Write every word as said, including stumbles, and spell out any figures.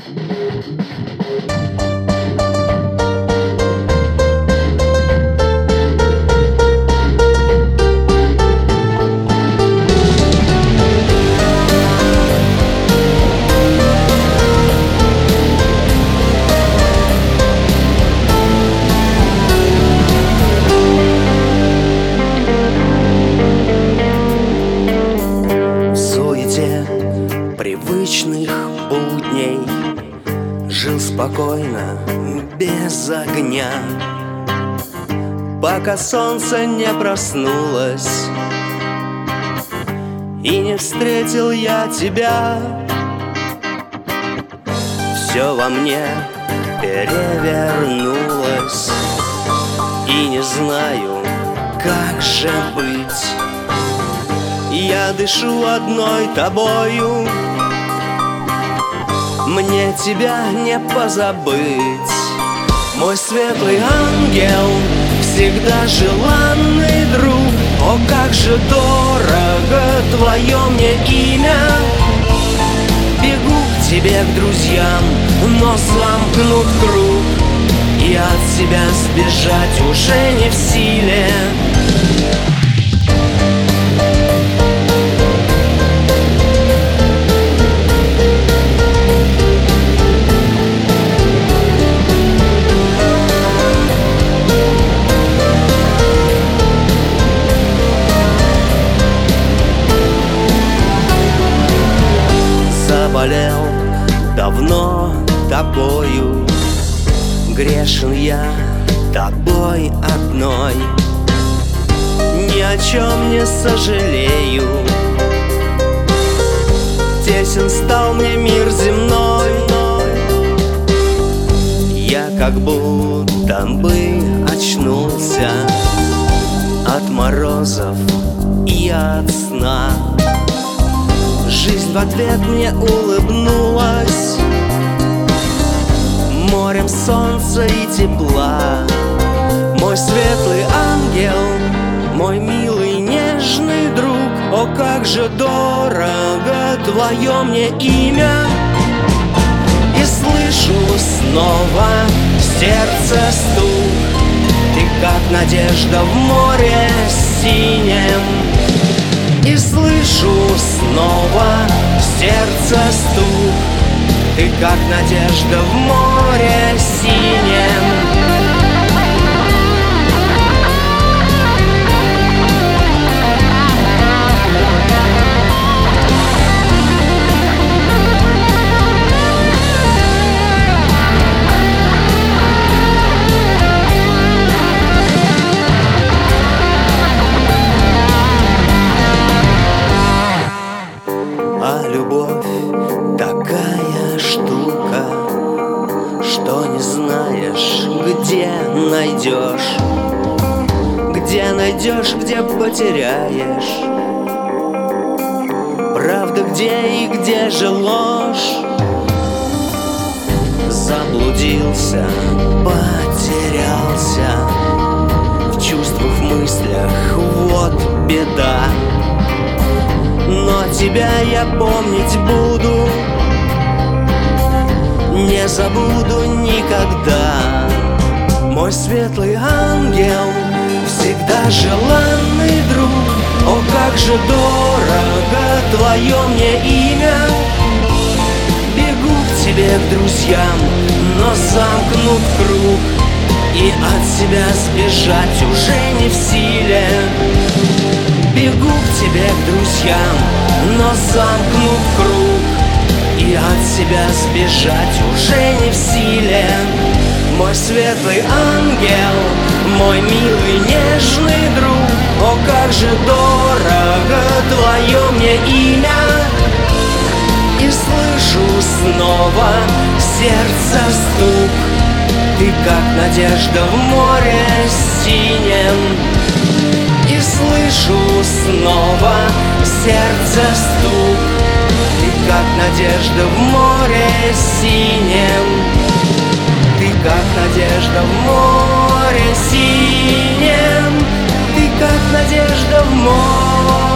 Привычных будней жил спокойно, без огня, пока солнце не проснулось и не встретил я тебя. Все во мне перевернулось, и не знаю, как же быть. Я дышу одной тобою, мне тебя не позабыть. Мой светлый ангел, всегда желанный друг. О, как же дорого твое мне имя. Бегу к тебе, к друзьям, но замкнут круг, и от себя сбежать уже не в силе. Заболел давно тобою, грешен я тобой одной. Ни о чем не сожалею, тесен стал мне мир земной. Я как будто бы очнулся от морозов и от сна. Жизнь в ответ мне улыбнулась морем солнца и тепла. Мой светлый ангел, мой милый нежный друг. О, как же дорого твое мне имя. И слышу снова в сердце стук. Ты как надежда в море синем. И слышу снова в сердце стук. Ты как надежда в море синем. А любовь такая штука, что не знаешь, где найдешь. Где найдешь, где потеряешь. Правда где и где же ложь. Заблудился, потерялся в чувствах, в мыслях, вот беда. Но тебя я помнить буду, не забуду никогда. Мой светлый ангел, всегда желанный друг. О, как же дорого твое мне имя. Бегу к тебе, к друзьям, но замкнут круг, и от себя сбежать уже не в силе. Бегу к тебе, к друзьям, но замкнут круг, и от себя сбежать уже не в силе. Мой светлый ангел, мой милый нежный друг. О, как же дорого твое мне имя. И слышу снова сердце стук. Ты как надежда в море синем. И слышу снова сердце стук. Ты как надежда в море синем. Ты как надежда в море синем. Ты как надежда в море.